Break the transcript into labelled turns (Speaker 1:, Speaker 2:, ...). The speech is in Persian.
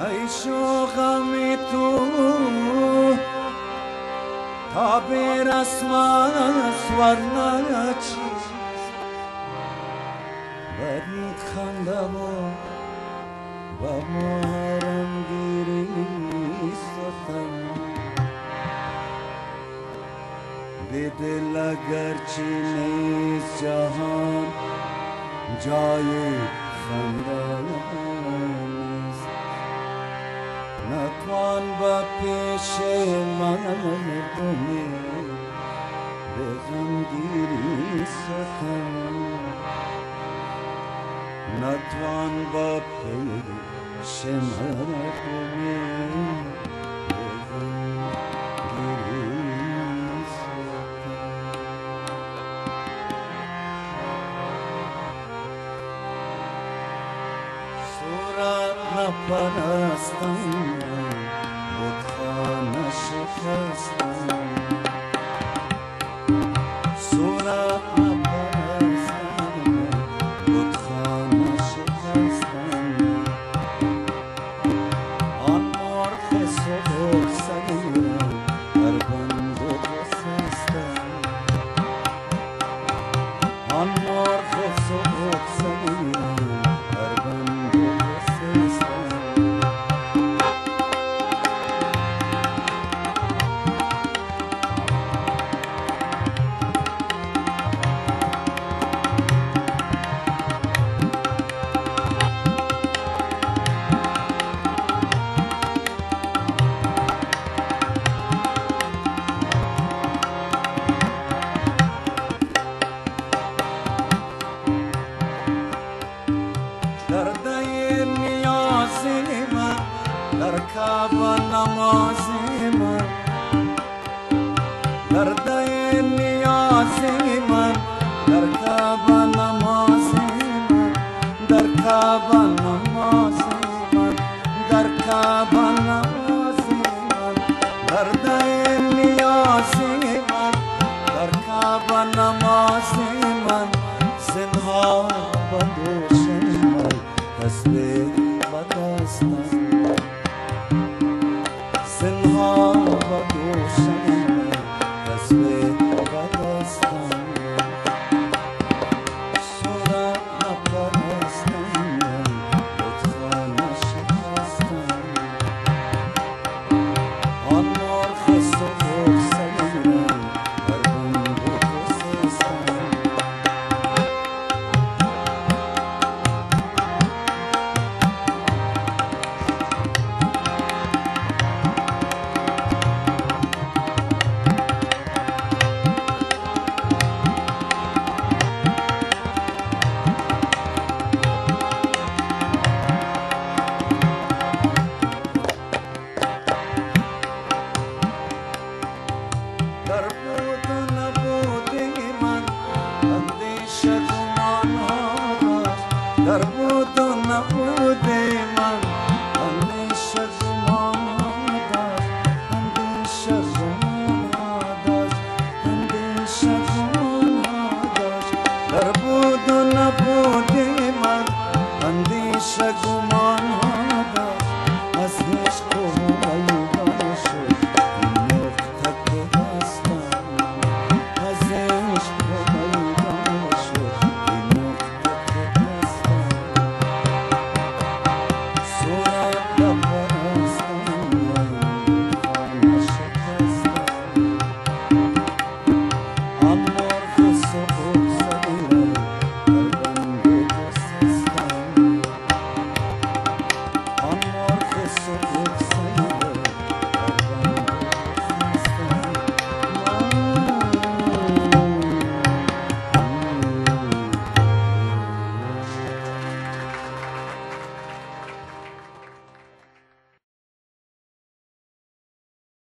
Speaker 1: ای شوقمی تو تا برسم از ورنه چیز برید خنده و محرم گیری ستم به دل اگرچه نیست جهان جای خنده نیست نتوان با پیش من کنی به غمگیری ستم نتوان با پیش من کنی به غمگیری صورت نپرستم بتخانه شکستم صورت نپرستم بتخانه شکستم آن مرغ سبک سگیرم در بند گسستم آن مرغ سبک سگیرم در بند گسستم در دیر نیازی من در کعبه نمازی من در دیر نیازی من در کعبه نمازی من در کعبه نمازی من در کعبه نمازی من در دیر نیازی من در کعبه نمازی من زنهار بدوش تسبیح و داستان زنهار و دوشم تسبیح و داستان صورت نپرستم بتخانه شکستم آن مرغ سبک سگیرم در بند گسستم در بود و نبودی من اندیشه گمان ها داشت در بود و نبودی من اندیشه گمان ها داشت اندیشه گمان ها داشت اندیشه گمان ها داشت در بود و نبودی من اندیشه گمان ها داشت از عشق و میدان شد I'm